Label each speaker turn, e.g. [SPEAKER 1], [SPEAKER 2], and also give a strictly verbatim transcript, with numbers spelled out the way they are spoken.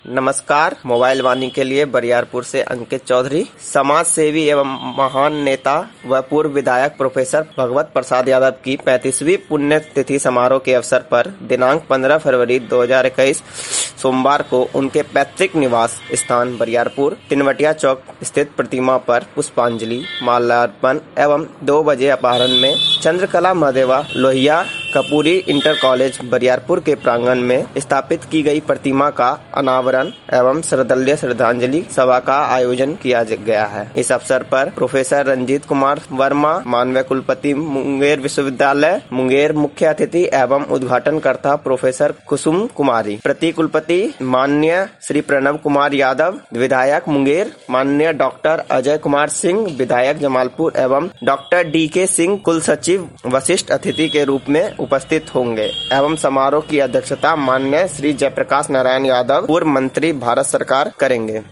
[SPEAKER 1] नमस्कार। मोबाइल वाणी के लिए बरियारपुर से अंकित चौधरी। समाज सेवी एवं महान नेता व पूर्व विधायक प्रोफेसर भगवत प्रसाद यादव की पैंतीसवीं पुण्यतिथि समारोह के अवसर पर दिनांक पंद्रह फरवरी दो हज़ार इक्कीस सोमवार को उनके पैतृक निवास स्थान बरियारपुर तिनवटिया चौक स्थित प्रतिमा पर पुष्पांजलि, माल्यार्पण एवं दो बजे अपराह्न में चंद्रकला महादेवा लोहिया कपूरी इंटर कॉलेज बरियारपुर के प्रांगण में स्थापित की गई प्रतिमा का अनावरण एवं श्रद्धांजलि श्रद्धांजलि सभा का आयोजन किया गया है। इस अवसर पर प्रोफेसर रंजीत कुमार वर्मा, माननीय कुलपति मुंगेर विश्वविद्यालय मुंगेर, मुख्य अतिथि एवं उद्घाटनकर्ता प्रोफेसर कुसुम कुमारी, प्रति कुलपति माननीय श्री प्रणव कुमार यादव, विधायक मुंगेर माननीय डॉक्टर अजय कुमार सिंह, विधायक जमालपुर एवं डॉक्टर डी के सिंह कुल सचिव वशिष्ठ अतिथि के रूप में उपस्थित होंगे एवं समारोह की अध्यक्षता माननीय श्री जयप्रकाश नारायण यादव, पूर्व मंत्री, भारत सरकार करेंगे।